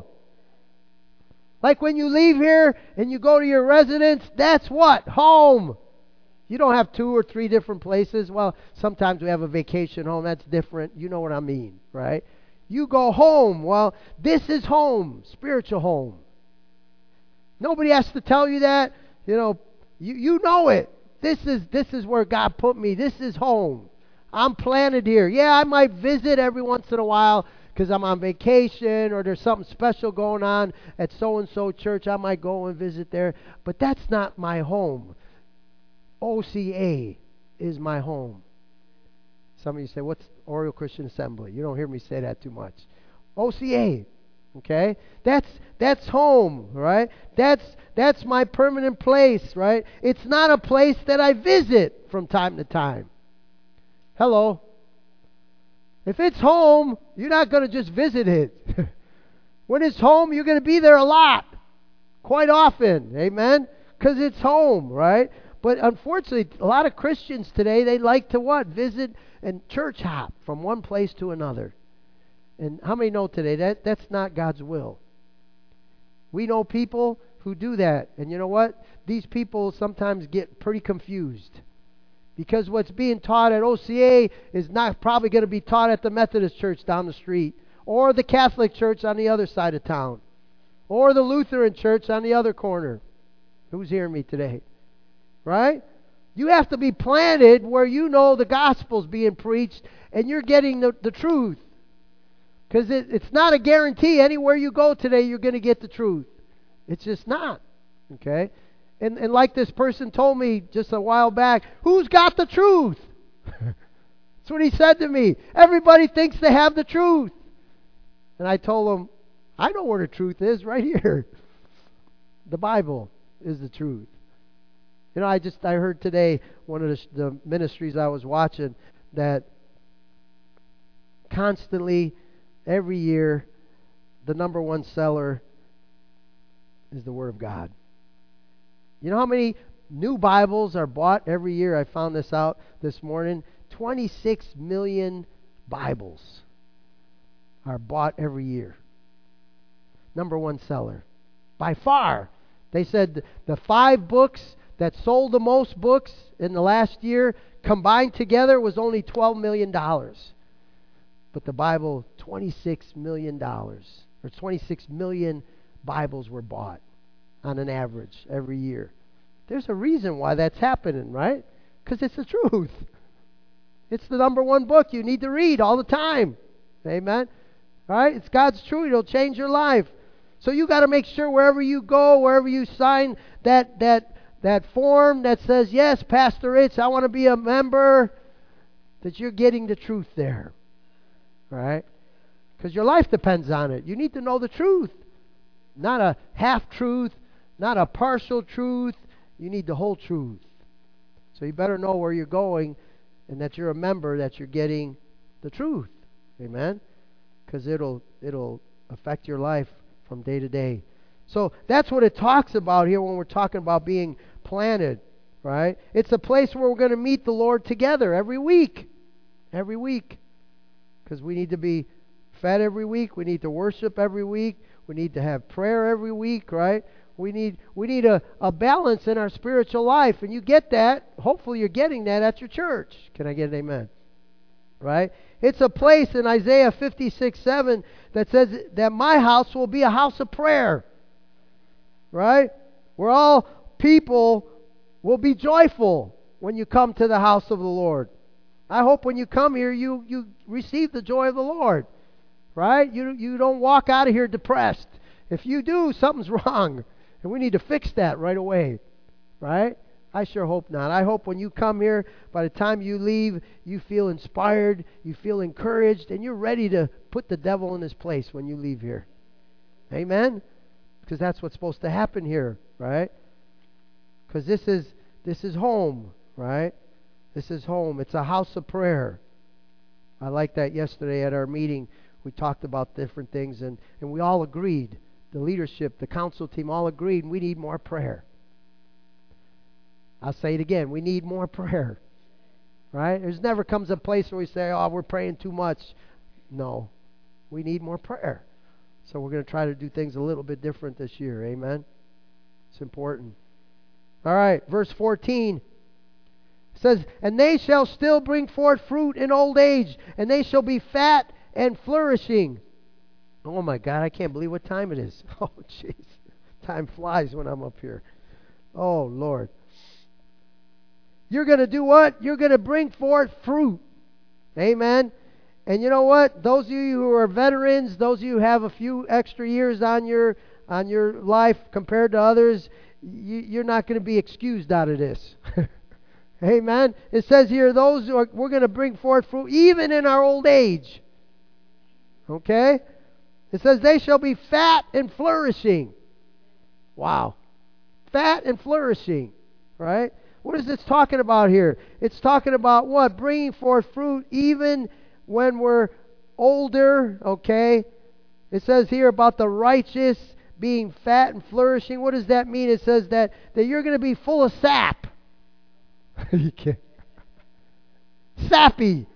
Like when you leave here and you go to your residence, that's what? Home. You don't have 2 or 3 different places. Well, sometimes we have a vacation home. That's different. You know what I mean, right? You go home. Well, this is home, spiritual home. Nobody has to tell you that. You know it. This is where God put me. This is home. I'm planted here. Yeah, I might visit every once in a while because I'm on vacation or there's something special going on at so-and-so church. I might go and visit there. But that's not my home. OCA is my home. Some of you say, what's Oriole Christian Assembly? You don't hear me say that too much. OCA, okay? That's home, right? That's my permanent place, right? It's not a place that I visit from time to time. Hello? If it's home, you're not going to just visit it. When it's home, you're going to be there a lot. Quite often. Amen? Because it's home, right? But unfortunately, a lot of Christians today, they like to what? Visit and church hop from one place to another. And how many know today that's not God's will? We know people who do that. And you know what? These people sometimes get pretty confused. Because what's being taught at OCA is not probably going to be taught at the Methodist church down the street, or the Catholic church on the other side of town, or the Lutheran church on the other corner. Who's hearing me today? Right? You have to be planted where you know the gospel's being preached and you're getting the truth. Because it's not a guarantee anywhere you go today you're going to get the truth. It's just not. Okay? And like this person told me just a while back, who's got the truth? That's what he said to me. Everybody thinks they have the truth. And I told him, I know where the truth is, right here. The Bible is the truth. You know, I heard today, one of the ministries I was watching, that constantly, every year, the number one seller is the Word of God. You know how many new Bibles are bought every year? I found this out this morning. 26 million Bibles are bought every year. Number one seller. By far. They said the 5 books that sold the most books in the last year combined together was only $12 million. But the Bible, $26 million. Or 26 million Bibles were bought on an average every year. There's a reason why that's happening, right? Because it's the truth. It's the number one book you need to read all the time. Amen? All right? It's God's truth. It'll change your life. So you got to make sure wherever you go, wherever you sign that form that says, yes, Pastor Rich, I want to be a member, that you're getting the truth there. All right? Because your life depends on it. You need to know the truth. Not a half-truth, not a partial truth. You need the whole truth. So you better know where you're going and that you're a member, that you're getting the truth. Amen? Because it'll affect your life from day to day. So that's what it talks about here when we're talking about being planted, right? It's a place where we're going to meet the Lord together every week. Every week. Because we need to be fed every week. We need to worship every week. We need to have prayer every week, right? We need a balance in our spiritual life. And you get that. Hopefully you're getting that at your church. Can I get an amen? Right? It's a place in Isaiah 56:7 that says that my house will be a house of prayer. Right? Where all people will be joyful when you come to the house of the Lord. I hope when you come here you receive the joy of the Lord. Right? You don't walk out of here depressed. If you do, something's wrong. And we need to fix that right away. Right? I sure hope not. I hope when you come here, by the time you leave, you feel inspired, you feel encouraged, and you're ready to put the devil in his place when you leave here. Amen? Because that's what's supposed to happen here, right? Because this is home, right? This is home. It's a house of prayer. I liked that yesterday at our meeting. We talked about different things, and we all agreed. The leadership, the council team all agreed we need more prayer. I'll say it again. We need more prayer. Right? There's never comes a place where we say, oh, we're praying too much. No. We need more prayer. So we're going to try to do things a little bit different this year. Amen? It's important. All right. Verse 14 says, and they shall still bring forth fruit in old age, and they shall be fat and flourishing. Oh, my God. I can't believe what time it is. Oh, jeez. Time flies when I'm up here. Oh, Lord. You're going to do what? You're going to bring forth fruit. Amen. And you know what? Those of you who are veterans, those of you who have a few extra years on your life compared to others, you're not going to be excused out of this. Amen. It says here, we're going to bring forth fruit even in our old age. Okay? It says they shall be fat and flourishing. Wow. Fat and flourishing. Right? What is this talking about here? It's talking about what? Bringing forth fruit even when we're older, okay? It says here about the righteous being fat and flourishing. What does that mean? It says that you're going to be full of sap. You can't. Sappy.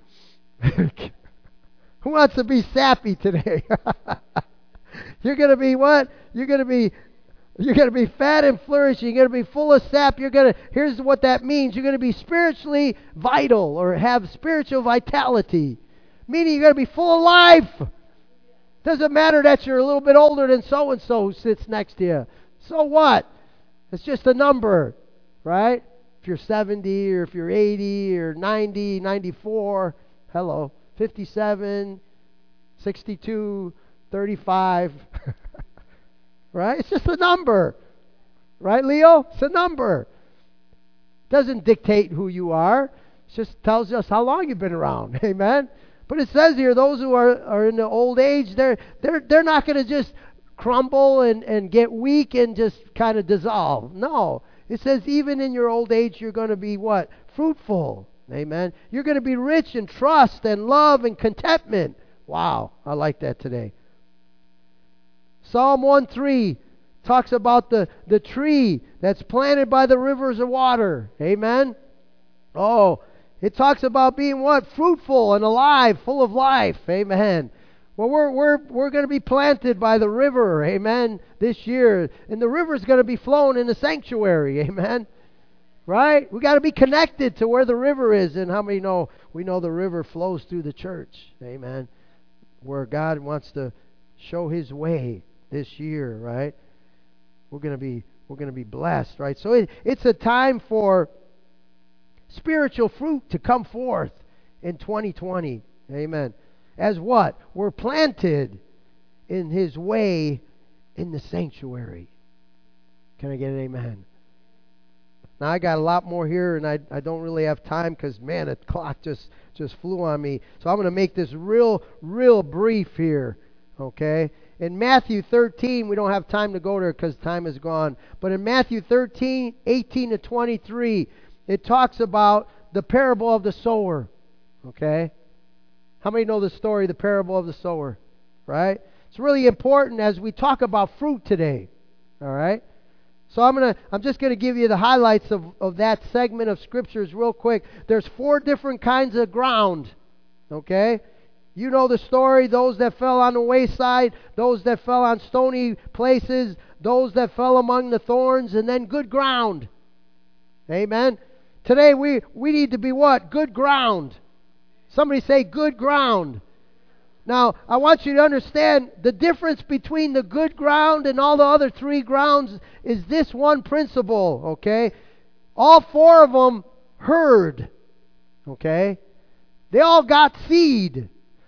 Who wants to be sappy today? You're going to be what? You're going to be fat and flourishing. You're going to be full of sap. Here's what that means. You're going to be spiritually vital or have spiritual vitality. Meaning you're going to be full of life. Doesn't matter that you're a little bit older than so-and-so who sits next to you. So what? It's just a number, right? If you're 70 or if you're 80 or 90, 94, 57, 62, 35. Right? It's just a number. Right, Leo? It's a number. It doesn't dictate who you are. It just tells us how long you've been around. Amen? But it says here, those who are in the old age, they're not going to just crumble and get weak and just kind of dissolve. No. It says even in your old age you're going to be what? Fruitful. Amen. You're going to be rich in trust and love and contentment. Wow, I like that today. Psalm 1:3 talks about the tree that's planted by the rivers of water. Amen. Oh, it talks about being what? Fruitful and alive, full of life. Amen. Well, we're going to be planted by the river. Amen. This year, and the river's going to be flowing in the sanctuary. Amen. Right? We got to be connected to where the river is. And how many know we know the river flows through the church? Amen. Where God wants to show His way this year, right? We're going to be blessed, right? So it's a time for spiritual fruit to come forth in 2020. Amen. As what? We're planted in His way in the sanctuary. Can I get an amen? Now, I got a lot more here, and I don't really have time because, man, the clock just flew on me. So I'm going to make this real brief here, okay? In Matthew 13, we don't have time to go there because time is gone. But in Matthew 13, 18 to 23, it talks about the parable of the sower, okay? How many know the story, the parable of the sower, right? It's really important as we talk about fruit today, all right? So I'm just going to give you the highlights of that segment of scriptures real quick. There's 4 different kinds of ground, okay? You know the story, those that fell on the wayside, those that fell on stony places, those that fell among the thorns, and then good ground. Amen? Today we need to be what? Good ground. Somebody say good ground. Now, I want you to understand the difference between the good ground and all the other 3 grounds is this one principle, okay? All 4 of them heard, okay? They all got seed.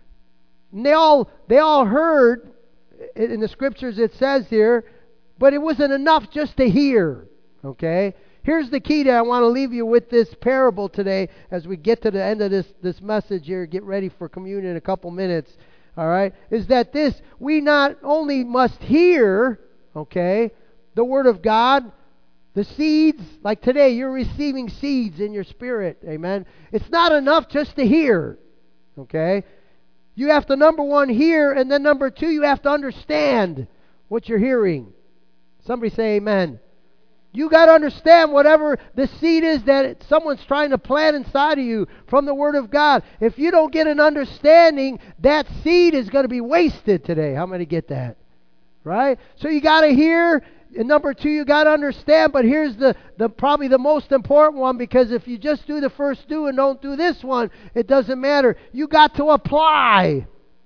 And they all heard, in the scriptures it says here, but it wasn't enough just to hear, okay? Here's the key that I want to leave you with this parable today as we get to the end of this message here, get ready for communion in a couple minutes. All right, is that we not only must hear, okay, the Word of God, the seeds, like today you're receiving seeds in your spirit, amen. It's not enough just to hear, okay. You have to, number 1, hear, and then number 2, you have to understand what you're hearing. Somebody say amen. You got to understand whatever the seed is that someone's trying to plant inside of you from the Word of God. If you don't get an understanding, that seed is going to be wasted today. How many get that? Right? So you got to hear, and number 2, you got to understand, but here's the probably the most important one, because if you just do the first 2 and don't do this one, it doesn't matter. You got to apply.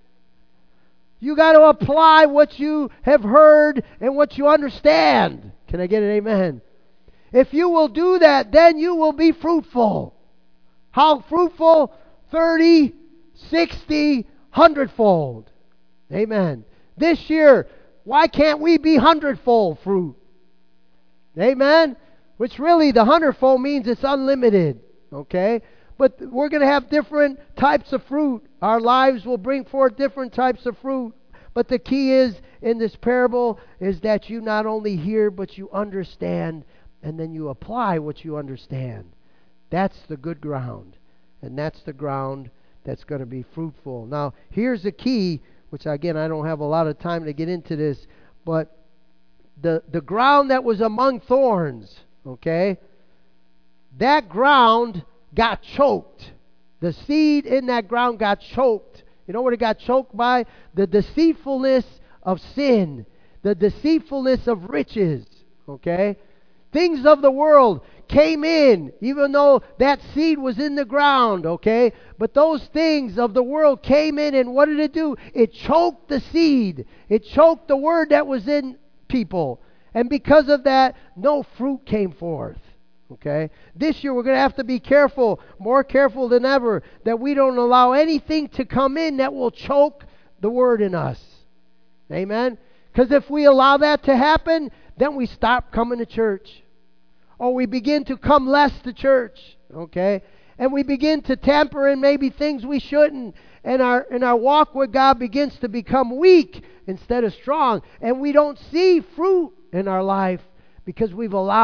You got to apply what you have heard and what you understand. Can I get an amen? If you will do that, then you will be fruitful. How fruitful? 30, 60, 100-fold. Amen. This year, why can't we be 100-fold fruit? Amen? Which really, the 100-fold means it's unlimited. Okay? But we're going to have different types of fruit. Our lives will bring forth different types of fruit. But the key is, in this parable, is that you not only hear, but you understand, and then you apply what you understand. That's the good ground. And that's the ground that's going to be fruitful. Now, here's the key, which again, I don't have a lot of time to get into this, but the ground that was among thorns, okay, that ground got choked. The seed in that ground got choked. You know what it got choked by? The deceitfulness of sin. The deceitfulness of riches. Okay? Things of the world came in, even though that seed was in the ground. Okay? But those things of the world came in, and what did it do? It choked the seed. It choked the word that was in people. And because of that, no fruit came forth. Okay? This year we're going to have to be careful, more careful than ever, that we don't allow anything to come in that will choke the word in us. Amen? Because if we allow that to happen, then we stop coming to church. Or we begin to come less to church. Okay? And we begin to tamper in maybe things we shouldn't. And our walk with God begins to become weak instead of strong. And we don't see fruit in our life because we've allowed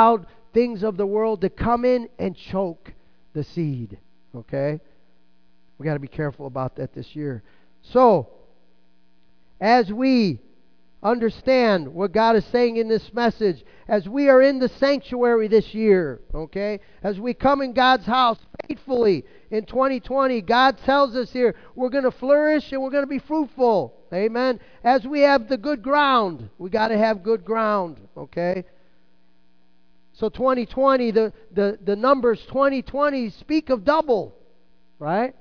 things of the world to come in and choke the seed. Okay? We got to be careful about that this year. So, as we understand what God is saying in this message, as we are in the sanctuary this year, okay, as we come in God's house faithfully in 2020, God tells us here we're going to flourish and we're going to be fruitful. Amen. As we have the good ground, we got to have good ground, okay? So 2020, the numbers 2020 speak of double, right?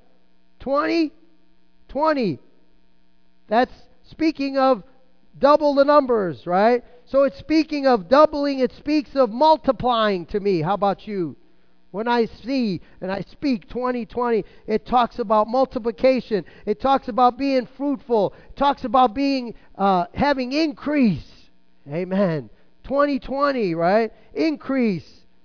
20. That's speaking of double the numbers, right? So it's speaking of doubling, it speaks of multiplying to me. How about you? When I see and I speak 2020, it talks about multiplication. It talks about being fruitful. It talks about being having increase. Amen. 2020, right? Increase.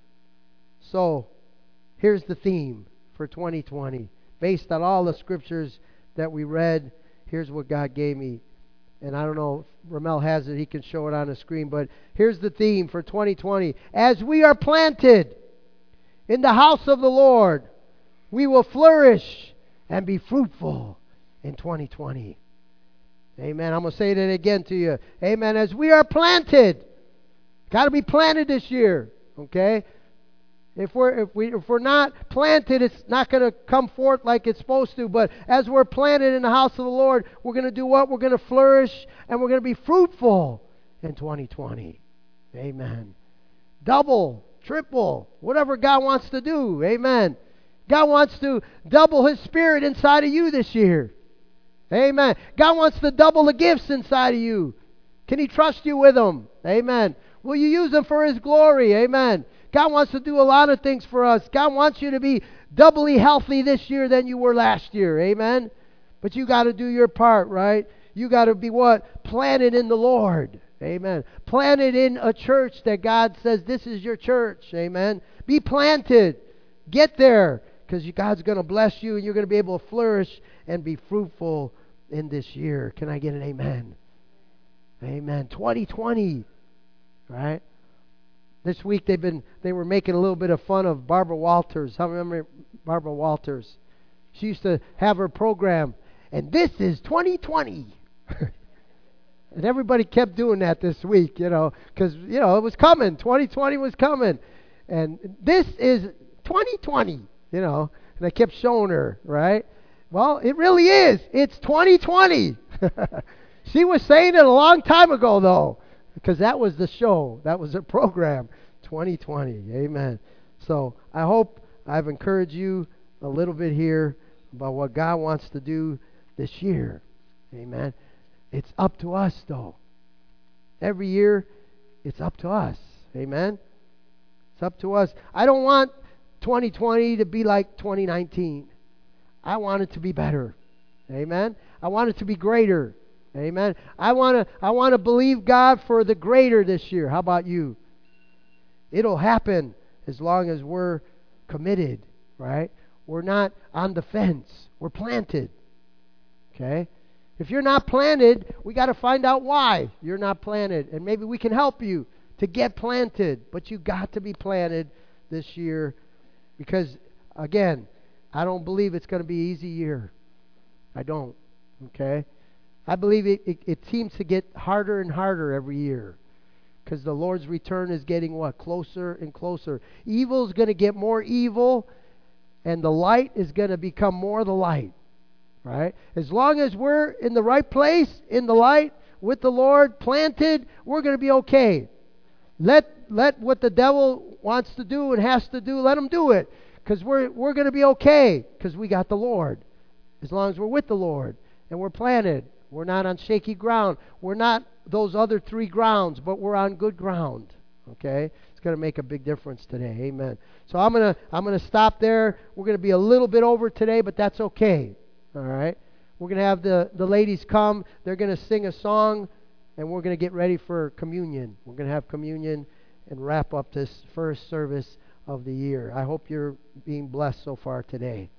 So here's the theme for 2020. Based on all the scriptures that we read, here's what God gave me. And I don't know if Ramel has it, he can show it on the screen, but here's the theme for 2020. As we are planted in the house of the Lord, we will flourish and be fruitful in 2020. Amen. I'm going to say that again to you. Amen. As we are planted, got to be planted this year, okay? If we're not planted, it's not going to come forth like it's supposed to. But as we're planted in the house of the Lord, we're going to do what? We're going to flourish and we're going to be fruitful in 2020. Amen. Double, triple, whatever God wants to do. Amen. God wants to double His Spirit inside of you this year. Amen. God wants to double the gifts inside of you. Can He trust you with them? Amen. Will you use them for His glory? Amen. God wants to do a lot of things for us. God wants you to be doubly healthy this year than you were last year. Amen. But you got to do your part, right? You got to be what? Planted in the Lord. Amen. Planted in a church that God says this is your church. Amen. Be planted. Get there, because God's going to bless you and you're going to be able to flourish and be fruitful in this year. Can I get an amen? Amen. 2020, right? This week they were making a little bit of fun of Barbara Walters. How remember Barbara Walters? She used to have her program, and this is 2020. And everybody kept doing that this week, because, it was coming. 2020 was coming. And this is 2020, and I kept showing her, right? Well, it really is. It's 2020. She was saying it a long time ago, though, because that was the show. That was her program, 2020. Amen. So I hope I've encouraged you a little bit here about what God wants to do this year. Amen. It's up to us, though. Every year, it's up to us. Amen. It's up to us. I don't want 2020 to be like 2019. I want it to be better. Amen. I want it to be greater. Amen. I want to believe God for the greater this year. How about you? It'll happen as long as we're committed, right? We're not on the fence. We're planted. Okay? If you're not planted, we got to find out why you're not planted, and maybe we can help you to get planted. But you got to be planted this year, because again, I don't believe it's going to be an easy year. I don't. Okay? I believe it seems to get harder and harder every year, because the Lord's return is getting what? Closer and closer. Evil is going to get more evil, and the light is going to become more the light. Right? As long as we're in the right place, in the light, with the Lord, planted, we're going to be okay. Let what the devil wants to do and has to do, let him do it, because we're going to be okay, because we got the Lord. As long as we're with the Lord and we're planted. We're not on shaky ground. We're not those other three grounds, but we're on good ground. Okay? It's going to make a big difference today. Amen. So I'm going to stop there. We're going to be a little bit over today, but that's okay. All right? We're going to have the ladies come. They're going to sing a song, and we're going to get ready for communion. We're going to have communion and wrap up this first service of the year. I hope you're being blessed so far today.